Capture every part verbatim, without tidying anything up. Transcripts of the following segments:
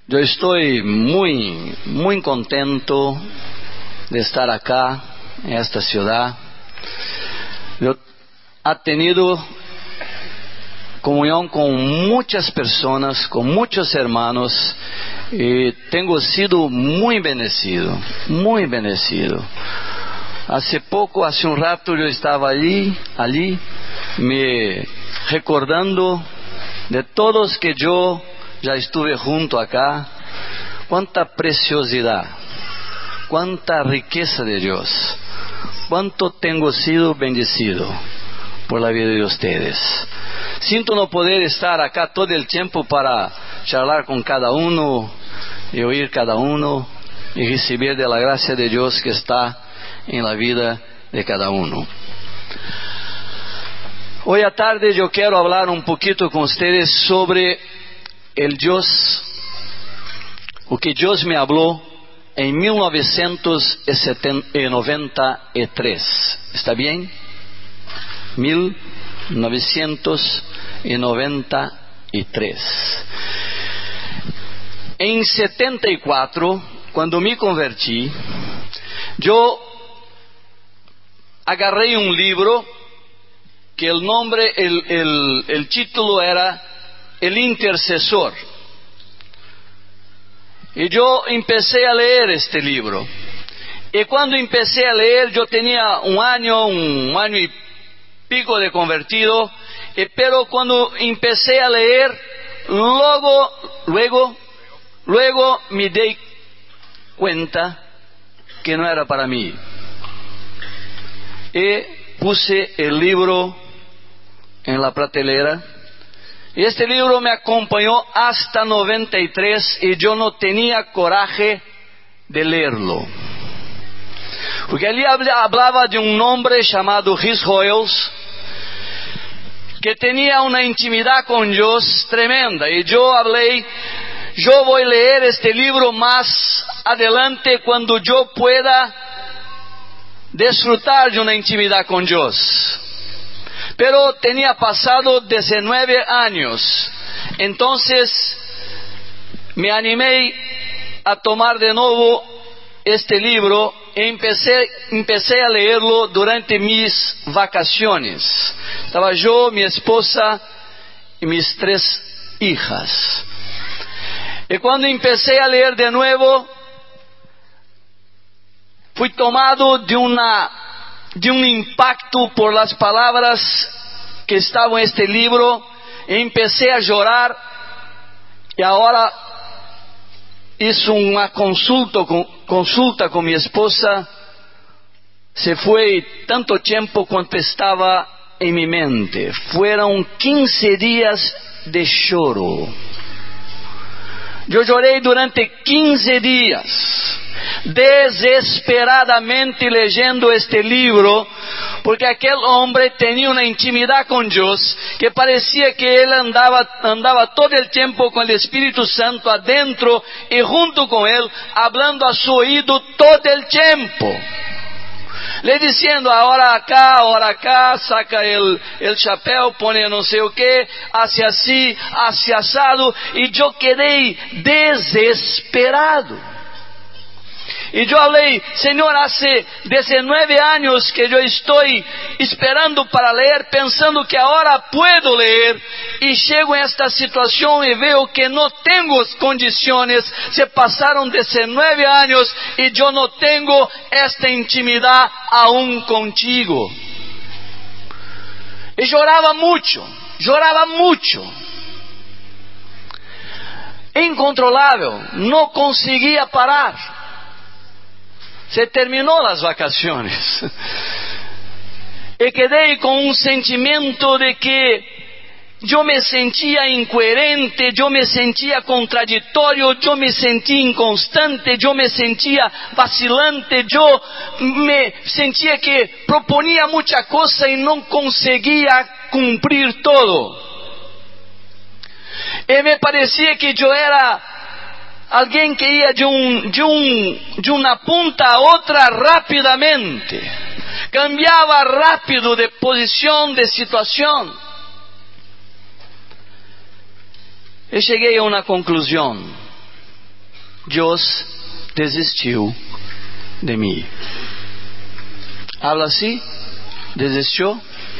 Yo estoy muy, muy contento de estar acá, en esta ciudad. Yo he tenido comunión con muchas personas, con muchos hermanos, y tengo sido muy bendecido, muy bendecido. Hace poco, hace un rato, yo estaba allí, allí, me recordando de todos que yo ya estuve junto acá. Cuánta preciosidad, cuánta riqueza de Dios, cuánto tengo sido bendecido por la vida de ustedes. Siento no poder estar acá todo el tiempo para charlar con cada uno y oír cada uno y recibir de la gracia de Dios que está en la vida de cada uno. Hoy a tarde yo quiero hablar un poquito con ustedes sobre el Dios, o que Dios me habló en mil novecientos noventa y tres. ¿Está bien? mil novecientos noventa y tres. En setenta y cuatro, cuando me convertí, yo agarré un libro que el nombre, el, el, el título era El Intercesor. Y yo empecé a leer este libro. Y cuando empecé a leer, yo tenía un año, un año y pico de convertido. Y, pero cuando empecé a leer, luego, luego, luego me di cuenta que no era para mí. Y puse el libro en la prateleira. Y este libro me acompañó hasta noventa y tres y yo no tenía coraje de leerlo. Porque allí hablaba de un hombre llamado Rhys Hoyles, que tenía una intimidad con Dios tremenda. Y yo hablé, yo voy a leer este libro más adelante cuando yo pueda disfrutar de una intimidad con Dios. Pero tenía pasado diecinueve años, entonces me animé a tomar de nuevo este libro y empecé, empecé a leerlo durante mis vacaciones. Estaba yo, mi esposa y mis tres hijas. Y cuando empecé a leer de nuevo, fui tomado de una... de un impacto por las palabras que estaban en este libro, y empecé a llorar. Y ahora hice una consulta con, consulta con mi esposa. Se fue tanto tiempo cuanto estaba en mi mente. Fueron quince días de lloro. Yo lloré durante quince días, desesperadamente leyendo este libro, porque aquel hombre tenía una intimidad con Dios que parecía que él andaba, andaba todo el tiempo con el Espíritu Santo adentro y junto con él, hablando a su oído todo el tiempo. Le diciendo, ahora acá, ahora acá, saca el, el chapéu, pone no sé o qué, hace así, hace asado, y yo quedé desesperado. Y yo hablé, Señor, hace diecinueve años que yo estoy esperando para leer, pensando que ahora puedo leer, y llego a esta situación y veo que no tengo condiciones. Se pasaron diecinueve años y yo no tengo esta intimidad aún contigo. Y lloraba mucho, lloraba mucho. Incontrolable, no conseguía parar. Se terminó las vacaciones y quedé con un sentimiento de que yo me sentía incoherente, yo me sentía contradictorio, yo me sentía inconstante, yo me sentía vacilante, yo me sentía que proponía mucha cosa y no conseguía cumplir todo. Y me parecía que yo era alguien que ia de, um, de, um, de una punta a otra rápidamente, cambiaba rápido de posición, de situación. Y llegué a una conclusión. Deus desistiu de mim. Habla assim? Desistiu?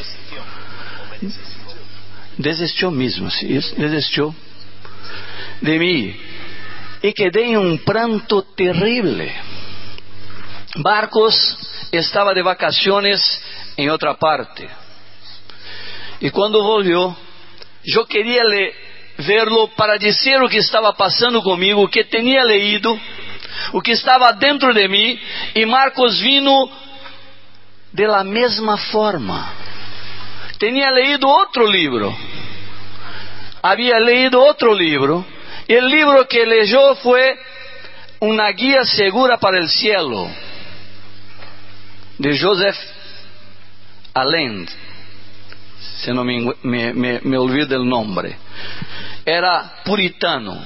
Desistiu mesmo, desistiu de mim. E quedei em um pranto terrível. Marcos estava de vacaciones em outra parte. E quando volviu, eu queria verlo para dizer o que estava passando comigo, o que tinha leído, o que estava dentro de mim. E Marcos vino de la mesma forma. Tinha leído outro livro. Havia leído outro livro. E o livro que leyó foi Una guía segura para el cielo, de Joseph Allend. Se não me, me, me, me olvido o nome. Era puritano.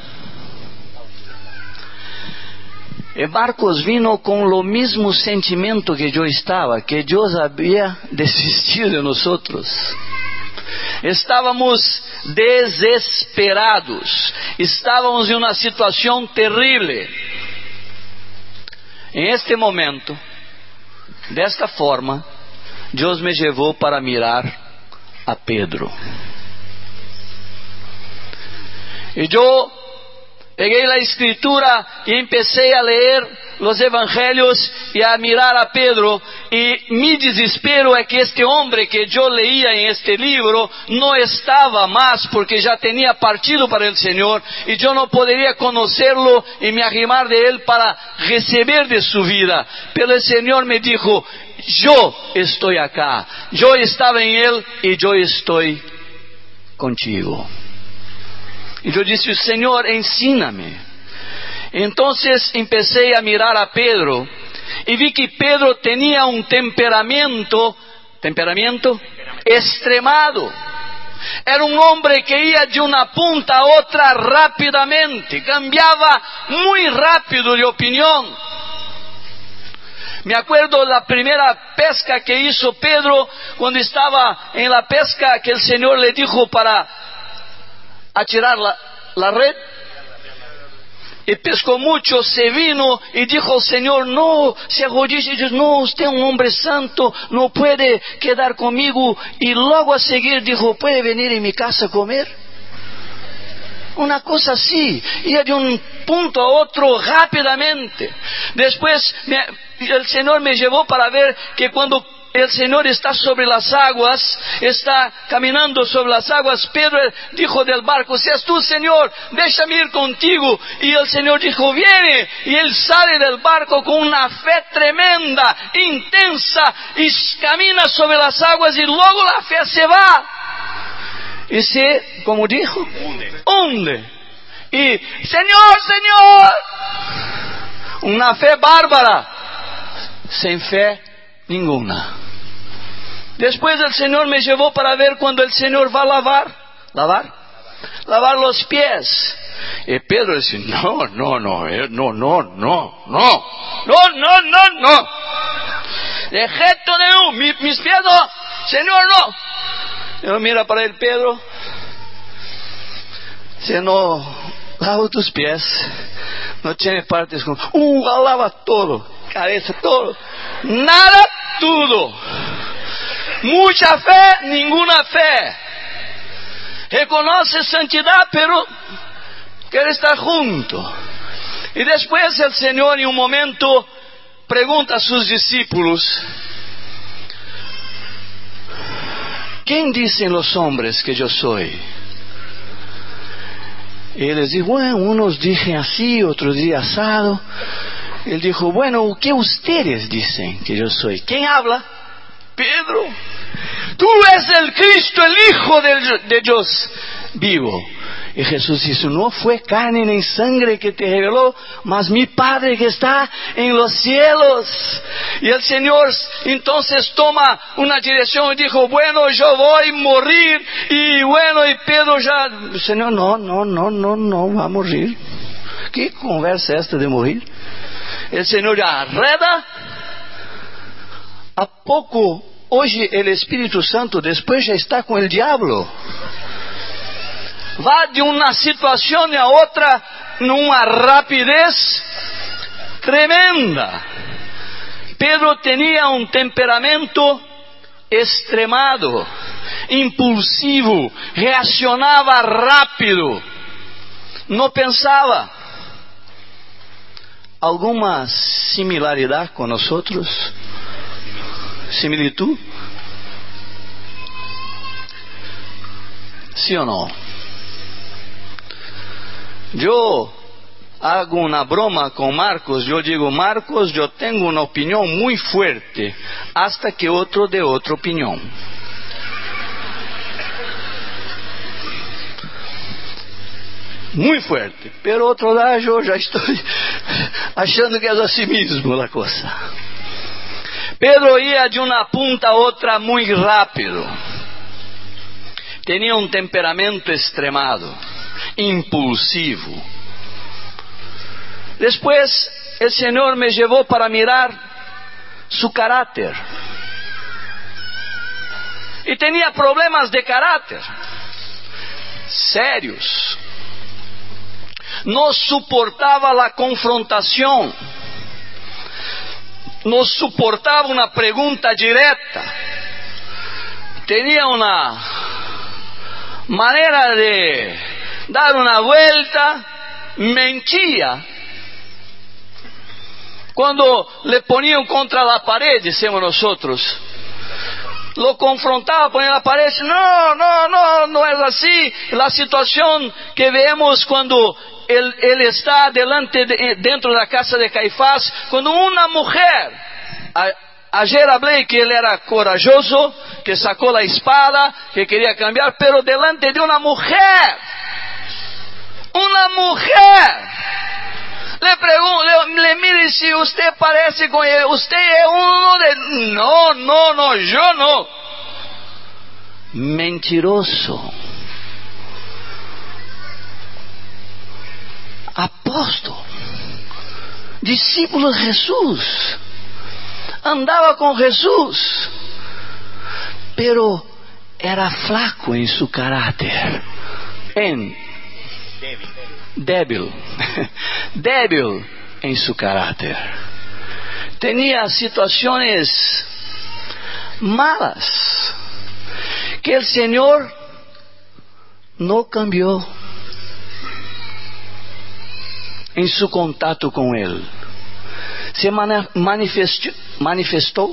E Marcos vino com o mesmo sentimento que eu estava, que Deus havia desistido de nós. Estávamos desesperados, estávamos em uma situação terrível. Em este momento, desta forma, Deus me levou para mirar a Pedro. E eu peguei a escritura e empecé a ler os evangelhos e a mirar a Pedro. E mi desespero é que este homem que eu leía em este livro não estava mais, porque já tinha partido para o Senhor, e eu não poderia conhecê-lo e me arrimar de ele para receber de sua vida. Pero o Senhor me dijo: eu estou acá, eu estava em ele e eu estou contigo. E eu disse: Senhor, ensina-me. Então empecé a mirar a Pedro e vi que Pedro tinha um temperamento, temperamento extremado. Era um homem que ia de uma ponta a outra rapidamente, cambiava muito rápido de opinião. Me acuerdo da primeira pesca que hizo Pedro, quando estava em la pesca, que o Senhor le dijo para atirar la, la red. E pescou muito, se vino e dijo ao Senhor: não, se arrodilla e diz: não, usted é um homem santo, não pode quedar comigo. E logo a seguir dijo: pode venir em minha casa comer. Uma coisa assim, ia de um ponto a outro rapidamente. Depois o Senhor me levou para ver que quando o Senhor está sobre as águas, está caminhando sobre as águas, Pedro dijo del barco: se és tu, Senhor, deixa-me ir contigo. E o Senhor dijo: viene. E ele sale del barco com uma fé tremenda, intensa, e camina sobre as águas, e logo a fé se va. E se, como dijo, hunde. E, Senhor, Senhor, uma fé bárbara, sem fé nenhuma. Depois o Senhor me levou para ver quando o Senhor vai lavar, lavar, lavar os pés. E Pedro disse: não, não, não, não, não, não, não, não, não, não, não, de jeito nenhum, mis pés não, Senhor não. Eu miro para ele: Pedro, se não lavo tus pés, não tem partes com, uh, lava todo, cabeça, todo, nada, tudo. Muita fé, nenhuma fé. Reconoce santidade, pero quer estar junto. E depois o Senhor, em um momento, pergunta a seus discípulos: quem dizem os homens que eu sou? E eles dizem: bueno, uns dizem assim, outros dizem assado. Ele dijo: bueno, o que ustedes dizem que eu sou? Quem habla? Pedro, tú eres el Cristo, el Hijo de, de Dios vivo. Y Jesús dice: no fue carne ni sangre que te reveló, mas mi Padre que está en los cielos. Y el Señor entonces toma una dirección y dijo: bueno, yo voy a morir. Y bueno, y Pedro ya, Señor, no, no, no, no, no va a morir. ¿Qué conversa es esta de morir? El Señor ya arreda. ¿A poco hoje o Espírito Santo depois já está com o diabo? va de una situación a otra en una rapidez tremenda. Pedro tenía un temperamento extremado, impulsivo, reaccionaba rápido, no pensaba. ¿Alguna similaridad con nosotros? ¿Similitud? ¿Sí o no? Yo hago una broma con Marcos, yo digo, Marcos, yo tengo una opinión muy fuerte, hasta que otro dé otra opinión. Muy fuerte, pero otro día yo ya estoy achando que es así mismo la cosa. Pedro ia de una punta a otra muy rápido. Tenía un temperamento extremado, impulsivo. Después el Señor me llevó para mirar su carácter. Y tenía problemas de carácter serios. No soportaba la confrontación. No soportaba una pregunta directa. Tenía una manera de dar una vuelta, mentía. Cuando le ponían contra la pared, decimos nosotros, lo confrontaba, ponía la pared, no, no, no, no es así. La situación que vemos cuando él, él está delante de, dentro de la casa de Caifás, cuando una mujer, a, ayer hablé que él era corajoso, que sacó la espada, que quería cambiar, pero delante de una mujer, una mujer, le pregunto, le, le mire si usted parece con él, usted es uno de, no, no, no, yo no, mentiroso, apóstol, discípulo de Jesús, andaba con Jesús, pero era flaco en su carácter, en débil, débil en su carácter. Tenía situaciones malas que el Señor no cambió en su contacto con Él. Se manifestó, manifestó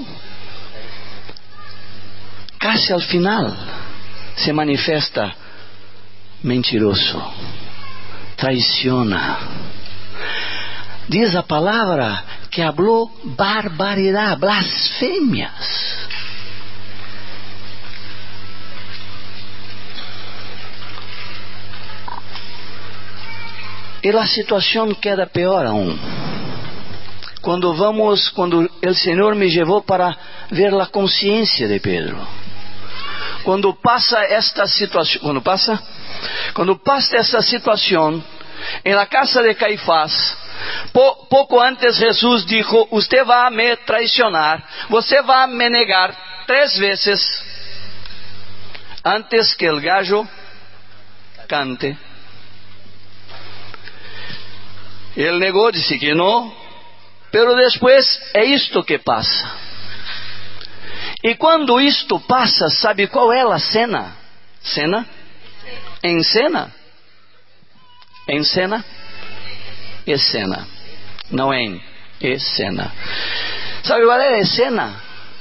casi al final, se manifiesta mentiroso, traiciona. Diz a palavra que habló barbaridad, blasfemias. E a situação queda pior aún. Quando vamos, quando o Senhor me levou para ver a consciência de Pedro. Quando passa esta situação, quando passa, quando passa essa situação, em la casa de Caifás, po, pouco antes Jesus dijo, usted vai me traicionar, você vai me negar três vezes, antes que el gallo cante. Ele negou, disse que não, pero depois é isto que passa. E quando isto passa, sabe qual é a cena? Cena? Em cena? Em cena? Escena. Não em escena. Sabe qual é a escena?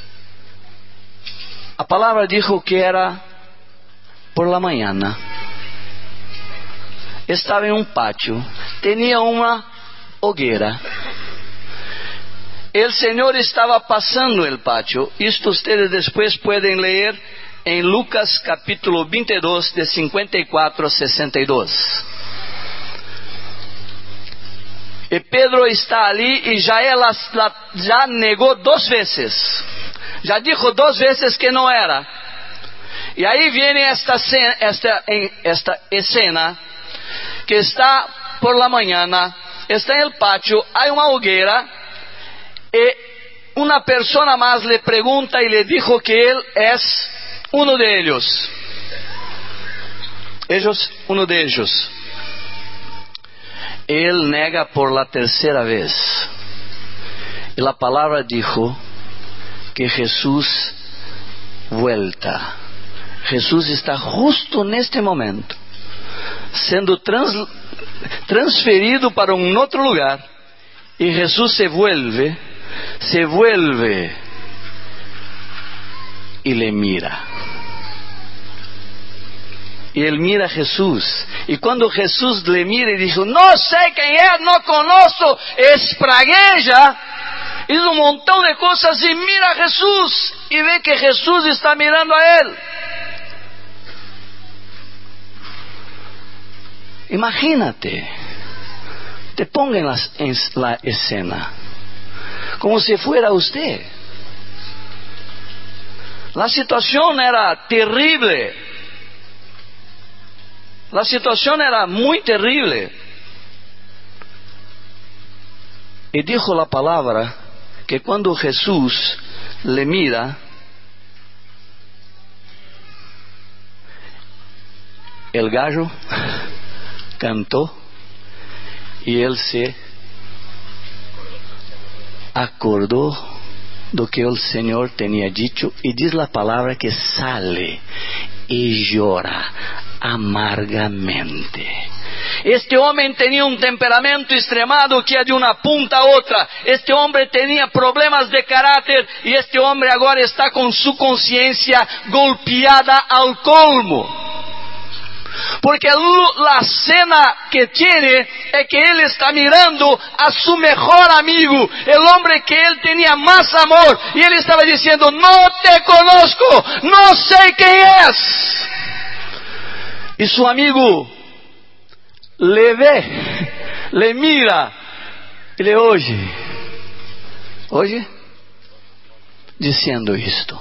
A palavra dijo que era por la mañana. Estava em um pátio, tinha uma hogueira. O Senhor estava passando o pátio. Isto vocês depois podem ler em Lucas capítulo veintidós, de cinquenta e quatro a sessenta e dois. E Pedro está ali e já ela já negou duas vezes. Já disse duas vezes que não era. E aí vem esta esta esta escena que está por la mañana, está en el patio, hay una hoguera, y una persona más le pregunta y le dijo que él es uno de ellos. ellos, uno de ellos, él nega por la tercera vez. Y la palabra dijo que Jesús vuelta. Jesús está justo en este momento, siendo trans, transferido para un otro lugar, y Jesús se vuelve, se vuelve y le mira. Y él mira a Jesús, y cuando Jesús le mira y dijo, no sé quién es, no conozco, es pragueja, hizo un montón de cosas y mira a Jesús, y ve que Jesús está mirando a él. Imagínate, te ponga en la, en la escena, como si fuera usted. La situación era terrible. La situación era muy terrible. Y dijo la palabra que cuando Jesús le mira, el gallo cantó y él se acordó de lo que el Señor tenía dicho, y dice la palabra que sale y llora amargamente. Este hombre tenía un temperamento extremado que de una punta a otra. Este hombre tenía problemas de carácter, y este hombre ahora está con su conciencia golpeada al colmo. Porque la escena que tiene es que él está mirando a su mejor amigo, el hombre que él tenía más amor, y él estaba diciendo, no te conozco, no sé quién es. Y su amigo le ve, le mira y le oye, oye, diciendo esto.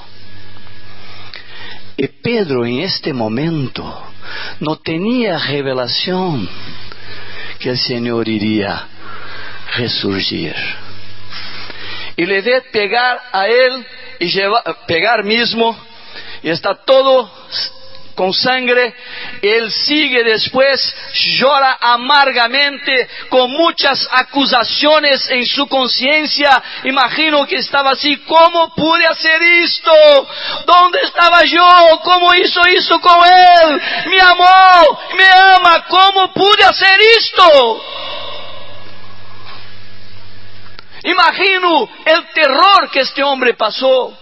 Y Pedro en este momento no tenía revelación que el Señor iría a resurgir. Y le ve pegar a él y llevar, pegar mismo, y está todo con sangre. Él sigue después, llora amargamente, con muchas acusaciones en su conciencia. Imagino que estaba así, ¿cómo pude hacer esto? ¿Dónde estaba yo? ¿Cómo hizo eso con él? Me amó, me ama, ¿cómo pude hacer esto? Imagino el terror que este hombre pasó.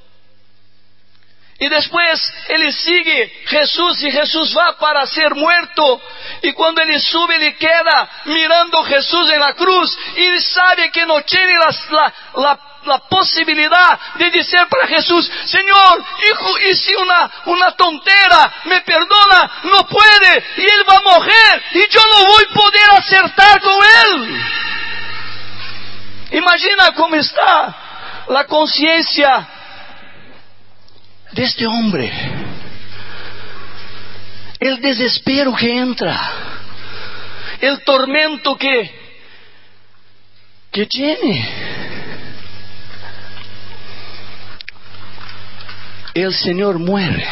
Y después él sigue Jesús, y Jesús va para ser muerto. Y cuando él sube, él queda mirando a Jesús en la cruz, y él sabe que no tiene la, la, la, la posibilidad de decir para Jesús, Señor, hijo, hice una, una tontera, me perdona. No puede, y él va a morir, y yo no voy a poder acertar con él. Imagina cómo está la conciencia de este hombre, el desespero que entra, el tormento que, que tiene. El Señor muere,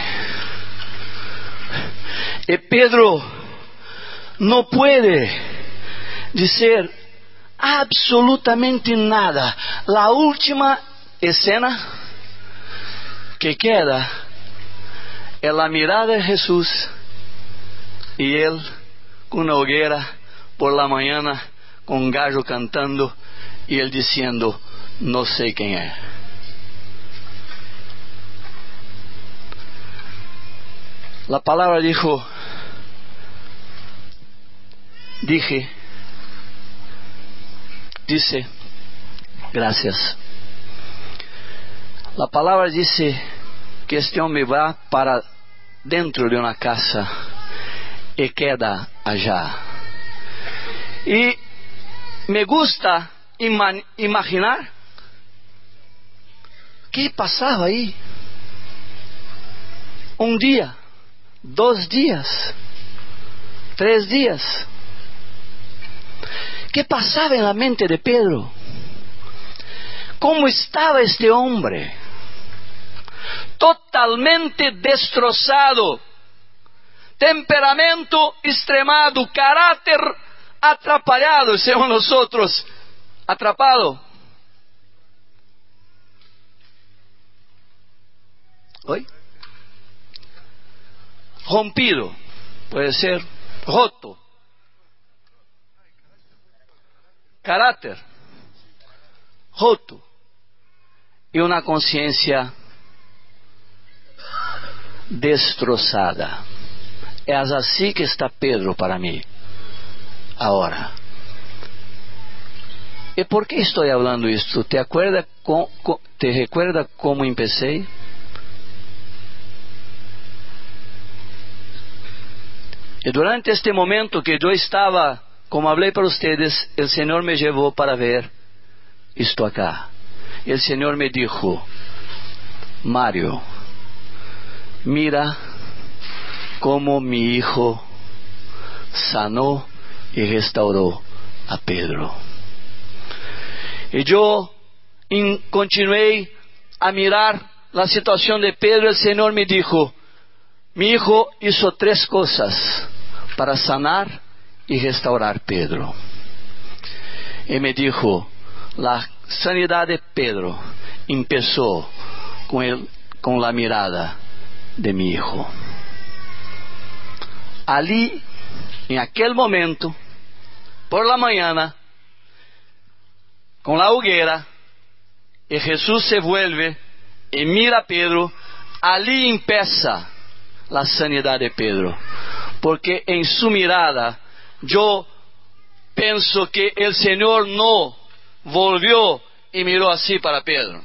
y Pedro no puede decir absolutamente nada. La última escena que queda es la mirada de Jesús, y él con una hoguera por la mañana, con un gallo cantando, y él diciendo, no sé quién es. La palabra dijo, dije, dice, gracias. La palabra dice que este hombre va para dentro de una casa y queda allá. Y me gusta ima- imaginar qué pasaba ahí. Un día, dos días, tres días. ¿Qué pasaba en la mente de Pedro? ¿Cómo estaba este hombre? Totalmente destrozado. temperamento extremado, caráter atrapalhado, según nosotros, atrapado. ¿Oye? Rompido, puede ser roto. Caráter roto. E uma consciência destrozada. É assim que está Pedro para mim, agora. E por que estou falando isto? ¿Te acuerda com, com, te recuerda como empecé? E durante este momento que eu estava, como falei para vocês, o Senhor me levou para ver isto acá. E o Senhor me dijo: Mário, mira como mi hijo sanou e restaurou a Pedro. E eu continuei a mirar a situação de Pedro. O Senhor me dijo: mi hijo hizo três coisas para sanar e restaurar Pedro. E me dijo: la sanidad de Pedro empezó con, el, con la mirada de mi hijo. Ali, en aquel momento, por la mañana, con la hoguera, y Jesús se vuelve y mira a Pedro. Ali empieza la sanidad de Pedro, porque en su mirada yo pienso que el Señor no volvió y miró así para Pedro.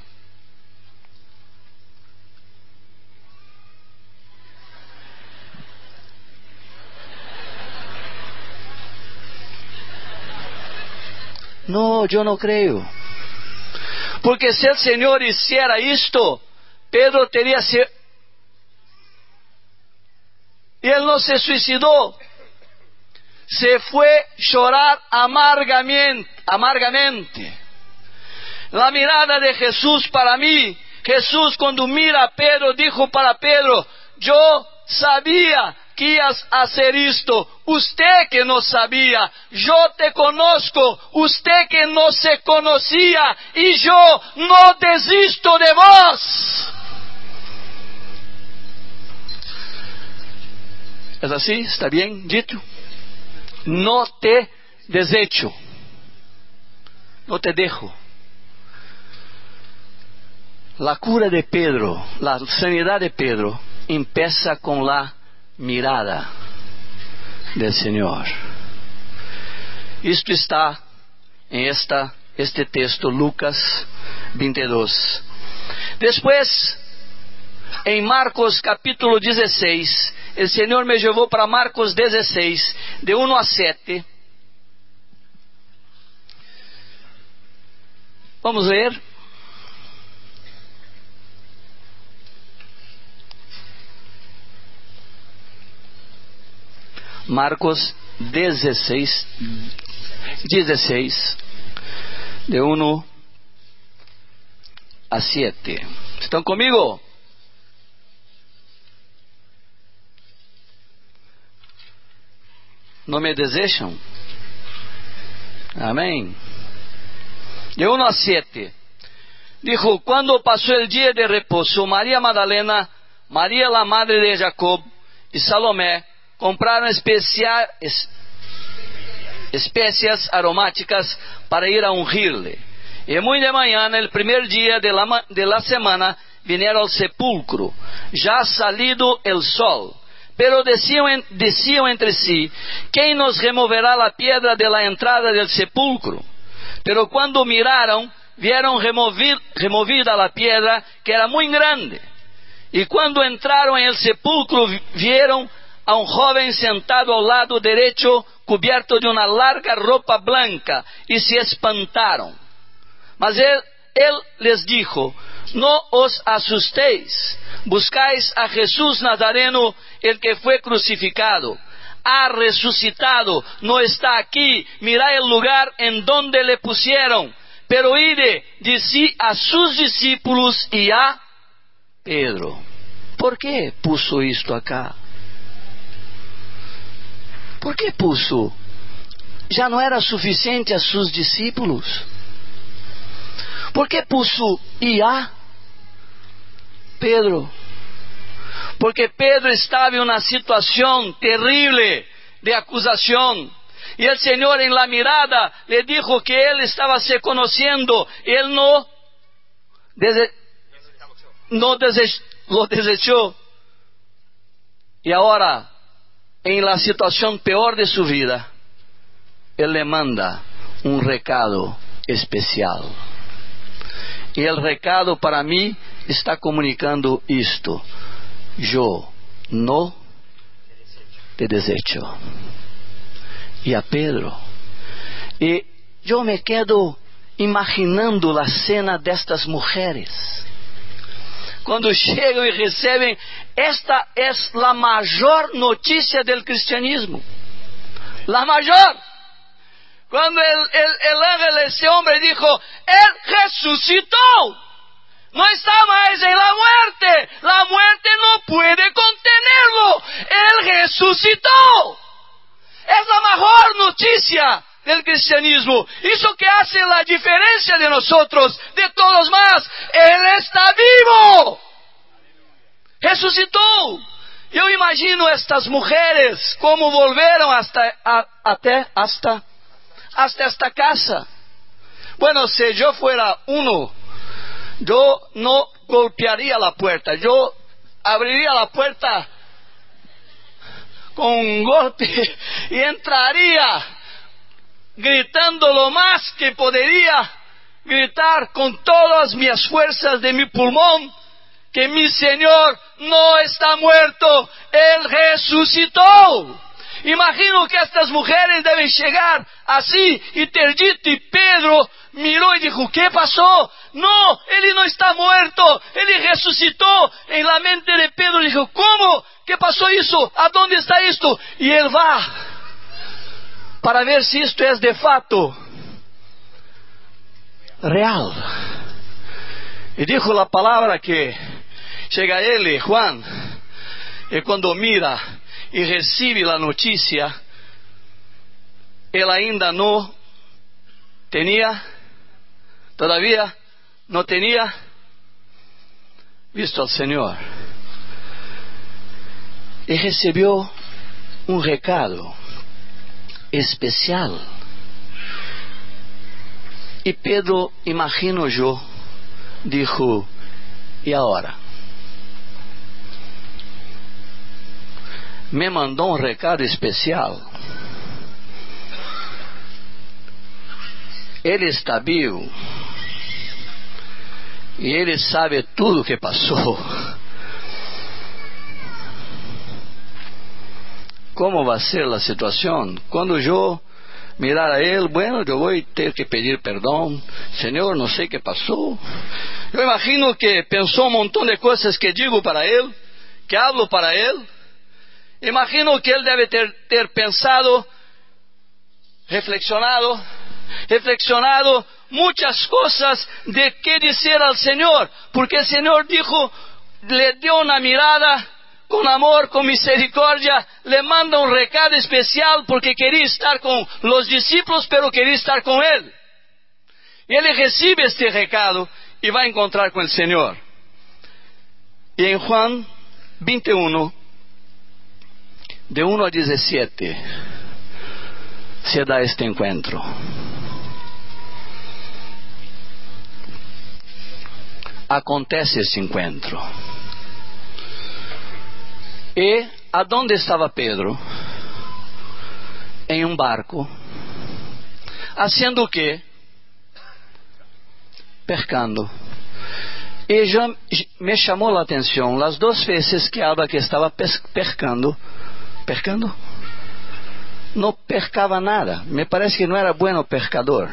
No, yo no creo. Porque si el Señor hiciera esto, Pedro teria se... Y él no se suicidó. Se fue chorar amargamente, amargamente. La mirada de Jesús para mí, Jesús cuando mira a Pedro, dijo para Pedro: yo sabía que ibas a hacer esto. Usted que no sabía, yo te conozco. Usted que no se conocía, y yo no desisto de vos. ¿Es así? ¿Está bien dicho? No te desecho, no te dejo. La cura de Pedro, la sanidad de Pedro, empieza con la mirada del Señor. Isto está en esta, este texto, Lucas veintidós. Después, en Marcos capítulo dezesseis, el Señor me llevó para Marcos dezesseis, de um a sete. Vamos ler. Marcos dezesseis, dezesseis, de um a sete. ¿Estão comigo? ¿No me desejam? Amém. De um a sete. Dijo: cuando pasó el día de reposo, María Magdalena, María la madre de Jacob y Salomé compraram especia, es, especias aromáticas para ir a ungirle. E muito de manhã, el primer dia de la, de la semana, vinieron al sepulcro, já salido el sol. Pero decían, decían entre sí: ¿quién nos removerá la piedra de la entrada del sepulcro? Pero cuando miraron, vieron removir, removida la piedra, que era muy grande. Y cuando entraron en el sepulcro, vieron a un joven sentado al lado derecho, cubierto de una larga ropa blanca, y se espantaron. Mas él, él les dijo: no os asustéis, buscáis a Jesús Nazareno, el que fue crucificado. Ha resucitado, no está aquí. Mirad el lugar en donde le pusieron. Pero ide, dice a sus discípulos y a Pedro. ¿Por qué puso esto acá? por que puso? Já não era suficiente a seus discípulos? Por que puso e a Pedro? Porque Pedro estava em uma situação terrível de acusação. E o Senhor em la mirada le dijo que ele estava se conhecendo. Ele não, dese, não dese, lo desechou. E agora, em la situação pior de sua vida, ele le manda um recado especial. E o recado para mim está comunicando isto: eu não te desecho. E a Pedro. E eu me quedo imaginando a cena destas mulheres. Quando chegam e recebem, esta é a maior notícia do cristianismo. La maior. Quando el, el, el ángel, esse homem, dijo, Ele ressuscitou. Não está mais em la muerte. La muerte não pode contenerlo. Ele ressuscitou. É a maior notícia do cristianismo. Isso que hace a diferença de nós, de todos más. Ele está vivo. Ressuscitou. Eu imagino estas mulheres como volveram hasta, a, até hasta, hasta esta casa. Bueno, se eu fuera uno, eu não golpearia a puerta. Eu abriria a puerta com um golpe e entraria gritando lo más que poderia gritar com todas as minhas forças de meu pulmão, que mi Senhor não está muerto, Ele ressuscitou. Imagino que estas mulheres devem chegar assim e ter dito, e Pedro mirou e disse, ¿qué passou? Não, ele não está muerto, ele ressuscitou. Em la mente de Pedro dijo, como? ¿Qué passou isso? ¿Aonde está isto? E ele vai para ver se isto é de fato real. E dijo a palavra que chega ele, Juan, e quando mira e recebe a notícia, ele ainda não tinha, todavia não tinha visto ao Senhor. E recebeu um recado especial. E Pedro, imagino eu, dijo, e agora? Me mandou um recado especial. Ele está vivo. E ele sabe tudo o que passou. Como vai ser a situação? Quando eu mirar a ele, bueno, eu vou ter que pedir perdão. Senhor, não sei o que passou. Eu imagino que pensou um montão de coisas que digo para ele, que hablo para ele. Imagino que ele deve ter, ter pensado, reflexionado, reflexionado muitas coisas de que dizer ao Senhor, porque o Senhor dijo, le deu uma mirada com amor, com misericórdia, le manda um recado especial porque queria estar com os discípulos, pero queria estar com ele. E ele recebe este recado e vai encontrar com o Senhor. E em Juan vinte e um, de um a dezessete, se dá este encontro. Acontece este encontro. E aonde estava Pedro? Em um barco. Haciendo o quê? Pescando. E já me chamou a atenção as duas vezes que habla que estava pescando. Pescando? Não pescava nada. Me parece que não era bueno pescador.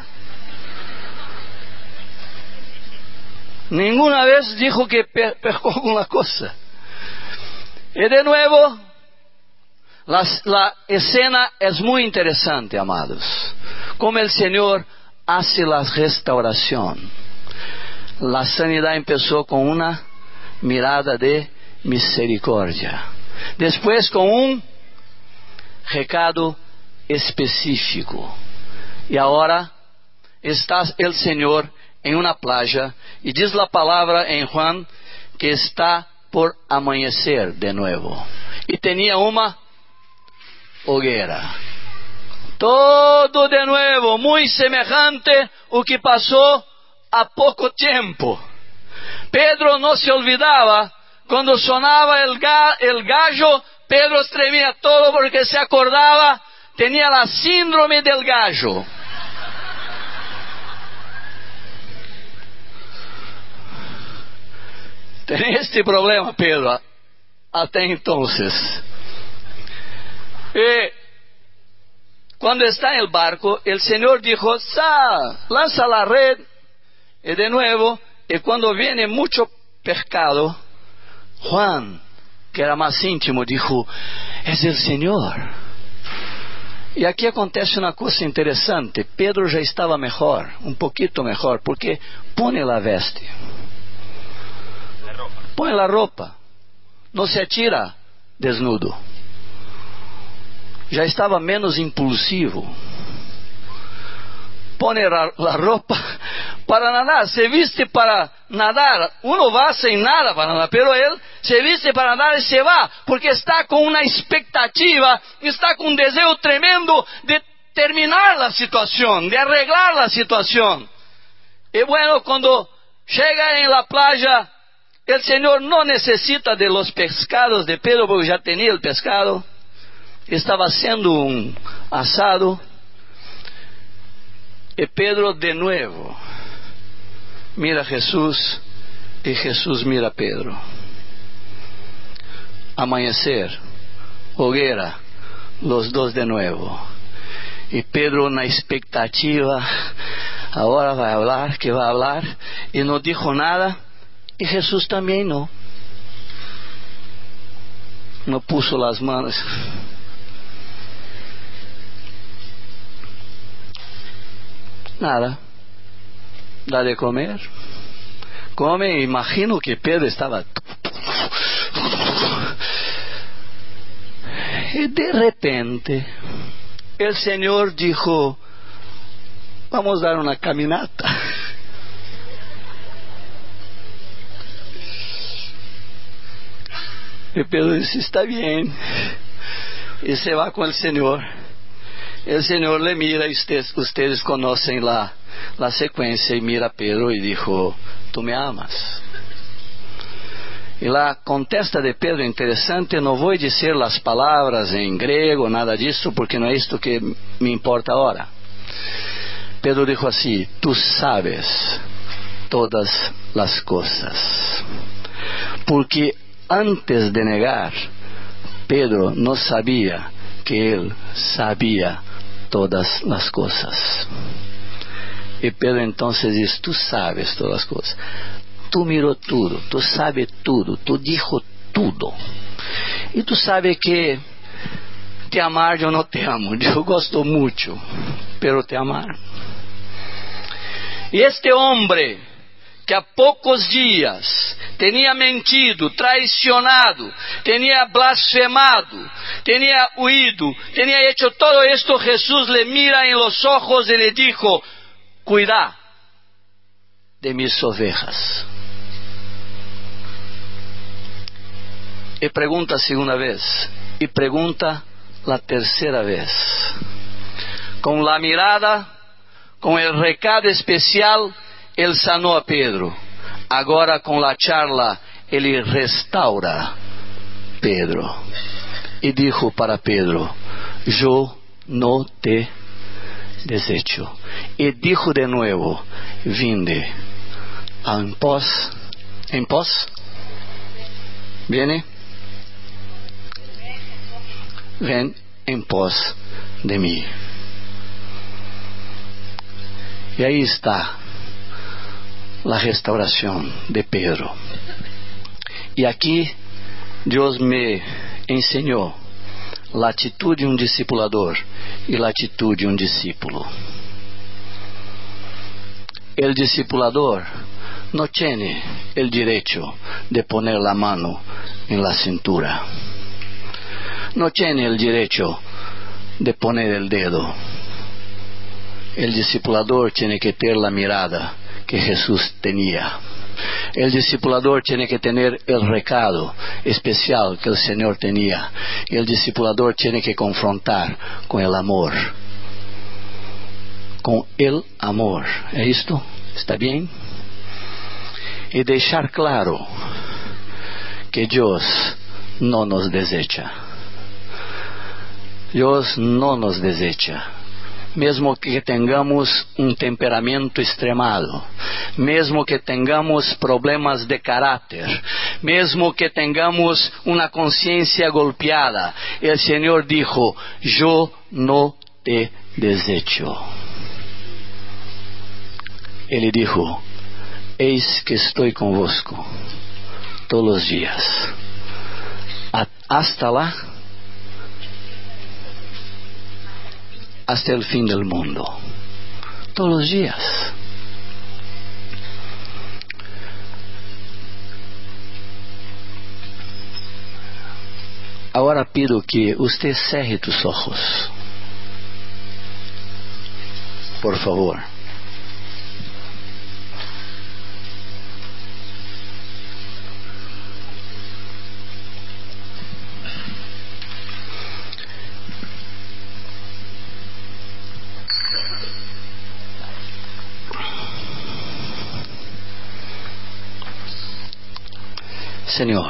Nenhuma vez dijo que pescou alguma coisa. E de novo, la, la escena é muito interessante, amados. Como o Senhor hace a restauração. La sanidade começou com uma mirada de misericórdia. Depois com um recado específico. Y ahora está el Señor en una playa y dice la palabra en Juan que está por amanecer de nuevo. Y tenía una hoguera. Todo de nuevo, muy semejante o que pasó há pouco tempo. Pedro não se olvidava, quando sonava el, ga, el gallo, Pedro tremia todo porque se acordava, tinha a síndrome del gallo. Tem este problema, Pedro, até entonces. E quando está en el barco, el Señor dijo, Sa, lanza la red. Y de nuevo, y cuando viene mucho pescado, Juan, que era más íntimo, dijo, es el Señor. Y aquí acontece una cosa interesante. Pedro ya estaba mejor, un poquito mejor, porque pone la veste. La ropa. Pone la ropa. No se atira desnudo. Ya estaba menos impulsivo. Pone la, la ropa para nadar, se viste para nadar. Uno va sin nada para nadar, pero él se viste para nadar y se va, porque está con una expectativa, está con un deseo tremendo de terminar la situación, de arreglar la situación. Y bueno, cuando llega en la playa, el Señor no necesita de los pescados de Pedro, porque ya tenía el pescado. Estaba haciendo un asado. Y Pedro de nuevo mira a Jesús y Jesús mira a Pedro. Amanecer, hoguera, los dos de nuevo. Y Pedro una expectativa, ahora va a hablar, que va a hablar, y no dijo nada, y Jesús también no. No puso las manos. Nada, da de comer, come, imagino que Pedro estaba, y de repente el Señor dijo, vamos a dar una caminata. Y Pedro dice, está bien, y se va con el Señor. El Señor le mira y ustedes, ustedes conocen la, la secuencia, y mira a Pedro y dijo, tú me amas. Y la contesta de Pedro interesante, no voy a decir las palabras en griego, nada de eso, porque no es esto que me importa ahora. Pedro dijo así, tú sabes todas las cosas. Porque antes de negar, Pedro no sabía que él sabía todas las cosas. Y Pedro entonces dice, tú sabes todas las cosas. Tú miró todo, tú sabes todo, tú dijo todo. Y tú sabes que te amar yo no te amo, yo gosto mucho, pero te amar. Y este hombre que a pocos días tenía mentido, traicionado, tenía blasfemado, tenía huido, tenía hecho todo esto, Jesús le mira en los ojos y le dijo, cuida de mis ovejas. Y pregunta segunda vez, y pregunta la tercera vez. Con la mirada, con el recado especial, él sanó a Pedro. Agora com la charla, ele restaura Pedro. E dijo para Pedro, yo no te desecho. E dijo de nuevo, vinde en pos, en pos, viene, ven en pos de mí. Y ahí está la restauración de Pedro. Y aquí Dios me enseñó la actitud de un discipulador y la actitud de un discípulo. El discipulador no tiene el derecho de poner la mano en la cintura. No tiene el derecho de poner el dedo. El discipulador tiene que tener la mirada que Jesús tenía. El discipulador tiene que tener el recado especial que el Señor tenía. El discipulador tiene que confrontar con el amor. Con el amor. ¿Es esto? ¿Está bien? Y dejar claro que Dios no nos desecha. Dios no nos desecha. Mesmo que tengamos um temperamento extremado, mesmo que tengamos problemas de caráter, mesmo que tengamos uma consciência golpeada, o Senhor dijo: yo no te desecho. Ele dijo: eis que estou convosco todos os dias, hasta lá, hasta el fin del mundo, todos los días. Ahora pido que usted cierre tus ojos, por favor. Senhor,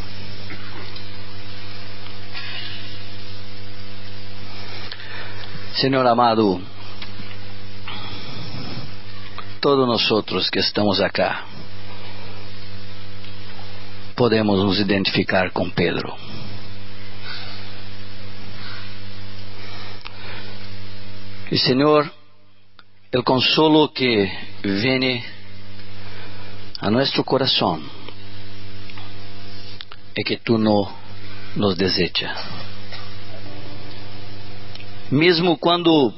Senhor amado, todos nosotros que estamos acá podemos nos identificar com Pedro. E Senhor, o consolo que vem a nosso coração é que Tu não nos desecha. Mesmo quando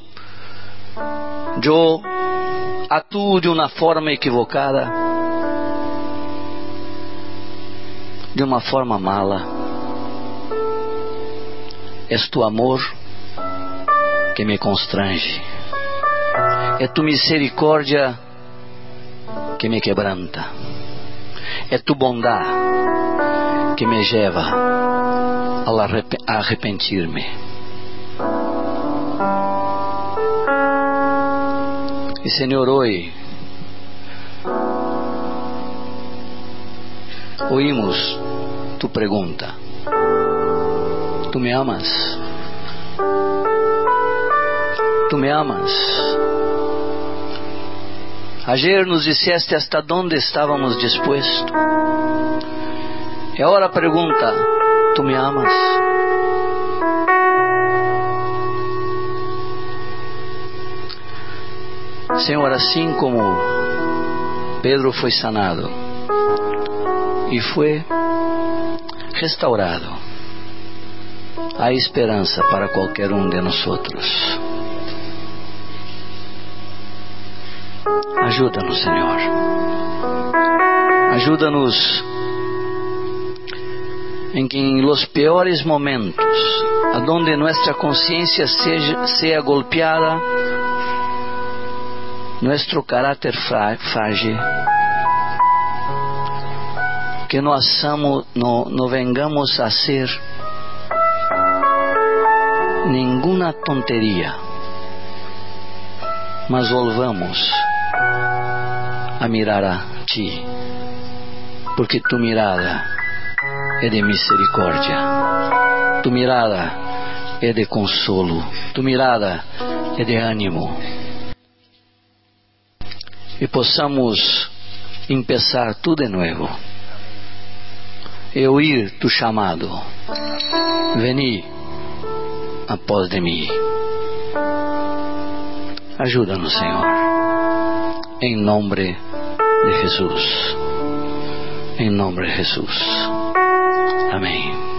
eu atuo de uma forma equivocada, de uma forma mala, é Tu amor que me constrange, é Tu misericórdia que me quebranta, é Tu bondade que me leva a arrepentir-me. E Senhor, hoje oímos Tu pergunta: Tu me amas? Tu me amas? Ayer nos disseste hasta onde estávamos dispostos. E agora pergunta: Tu me amas? Senhor, assim como Pedro foi sanado e foi restaurado, há esperança para qualquer um de nós outros. Ajuda-nos, Senhor. Ajuda-nos em que em los piores momentos, aonde nossa consciência seja, seja golpeada, nosso caráter frage, que não assamos, não, não vengamos a ser nenhuma tonteria, mas volvamos a mirar a Ti, porque Tu mirada é de misericórdia, Tu mirada é de consolo, Tu mirada é de ânimo, e possamos começar tudo de novo, e ouvir Tu chamado: veni após de mim. Ajuda-nos, Senhor, em nome de Jesus, em nome de Jesus. Amém.